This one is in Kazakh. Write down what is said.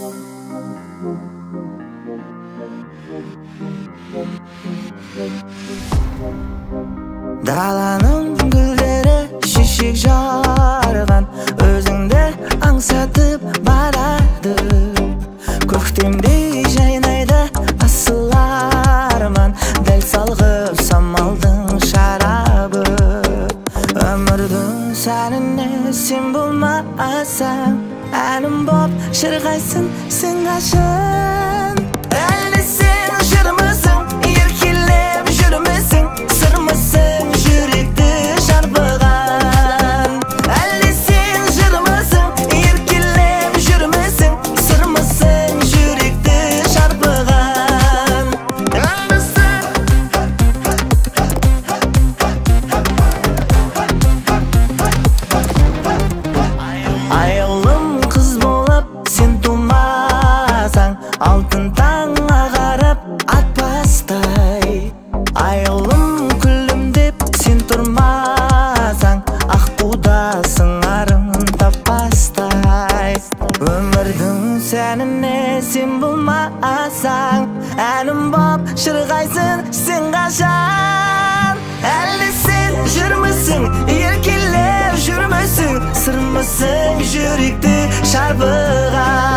Даланың гүлдері шешек жарған, өзіңді аңсатып барады. Көктемдей жайнайды асыл арман, дәл салғып самалдың шарабы. Өмірдің сәніне сен болмасаң, әнім боп шырқайсың сен қашан. Әлі сен жырмысың, еркелеп жүрмісің, сырмысың жүректі шарпыған. Әлі сен жырмысың, еркелеп жүрмісің, сырмысың жүректі шарпыған. Айылым қыз болып сен тумасаң, алтын таң ағарып атпастай. Айылым күлімдеп сен тұрмасаң, аққудасың арың таппастай. Өмірдің сәніне сен болмасаң, әнім боп шырқайсың сен қашан. Әлі сен жүрмісің, еркелеп жүрмісің, сырмысың жүректі шарпыған.